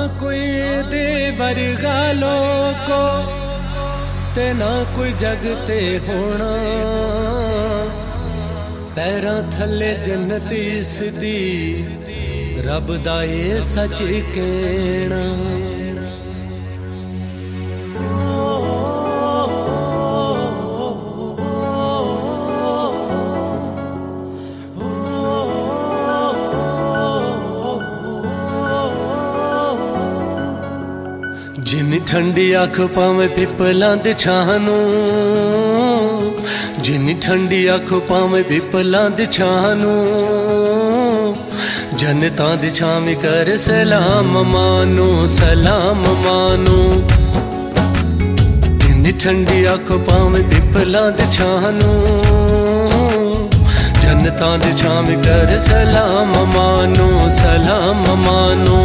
कोई दे वर्गा लोको ते ना कोई जगते होना, पैरां थले जन्नती सिदी रब दा ये सच कहना। जिन्नी ठंडी अख पावे पिपलां दे छां नूं, जिन्नी ठंडी अख पावे पिपलां दे छां नूं, जनतां दी छावी कर सलाम मानो सलाम मानो। जिन्नी ठंडी अख पावे पिपलां दे छां नूं, जनतां दी छावी कर सलाम मानो सलाम मानो।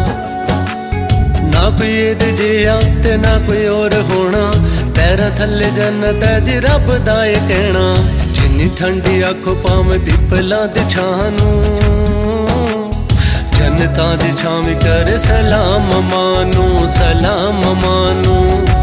ना कोई एद जिया ते ना कोई और होना, पैरां थले जन्नत है दी रब दा ये कहना। जिन्नी ठंडी अख पावे पिपलां दे छां नूं, जनतां दी छावी कर सलाम मानो सलाम मानो।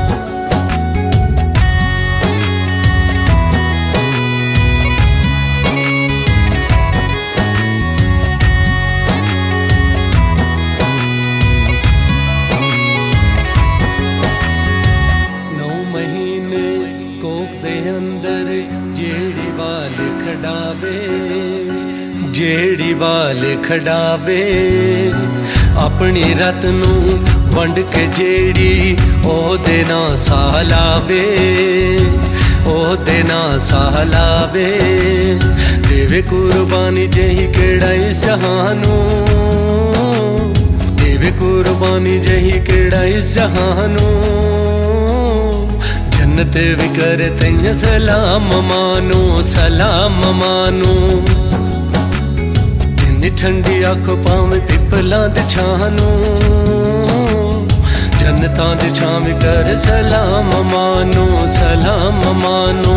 जेड़ी वाल खड़ावे अपनी रत नूं वंड के, जेड़ी ओदे ना सहलावे ओदे ना सहलावे। देवे कुर्बानी जही केड़ा इस जहानू, देवे कुर्बानी जही केड़ा इस जहानू। जन्नत भी करे तैं सलाम मानो सलाम मानो। ठंडी अख पावे पिपलां दे छां नूं, जनतां दी छावी कर सलाम मानो सलाम मानो।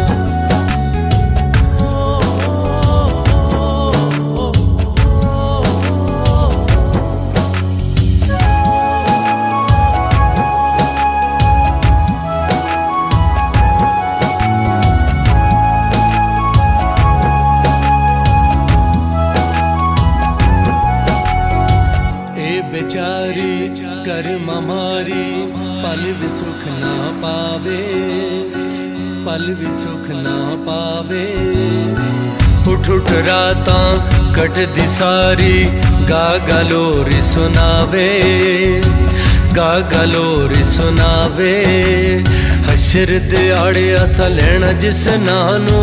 बेचारी कर ममारी पल भी सुख ना पावे, पल भी सुख ना पावे। उठ उठ रातां कटदी सारी गा गलोरी सुनावे, गा गलोरी सुनावे। हशर दे आड़े असा लेना जिस नानू,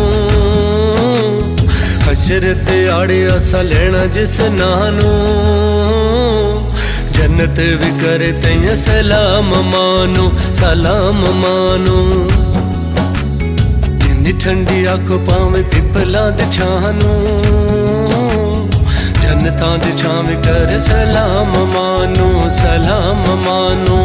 हशर दे आड़े असा लेना जिस नानू। जन्नत भी करे तैं सलाम मानो सलाम मानो। जिन्नी ठंडी अख पावे पिपलां दे छां नूं, जनतां दी छावी कर सलाम मानो सलाम मानो।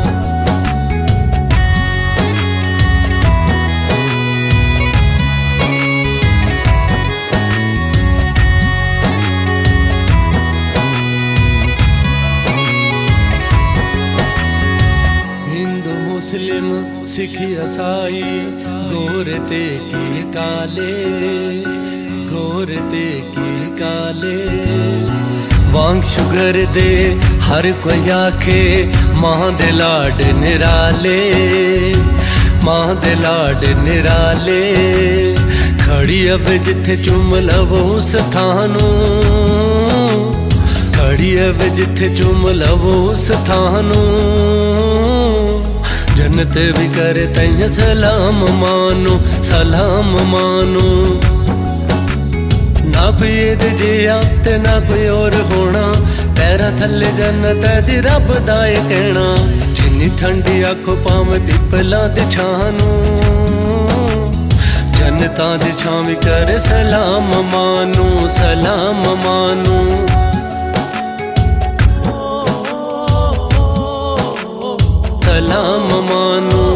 मुस्लिम सिख ईसाई गोर ते की काले, गोर ते की काले। वांग शुगर दे हर कोई आखे मां दे लाड निराले, मां दे लाड निराले। खड़ी अब जिथे चुम लवो उस थानू, खड़ी अब जिथे चुम लवो उस थानू। जन्नत भी करे तैं सलाम मानो सलाम मानो। ना कोई एद जिया ते ना कोई और होना, पैरां थले जन्नत है दी रब दा ये कहना। जिन्नी ठंडी अख पावे पिपलां दे छां नूं, जनतां दी छावी कर सलाम मानो सलाम मानो। सलाम मानो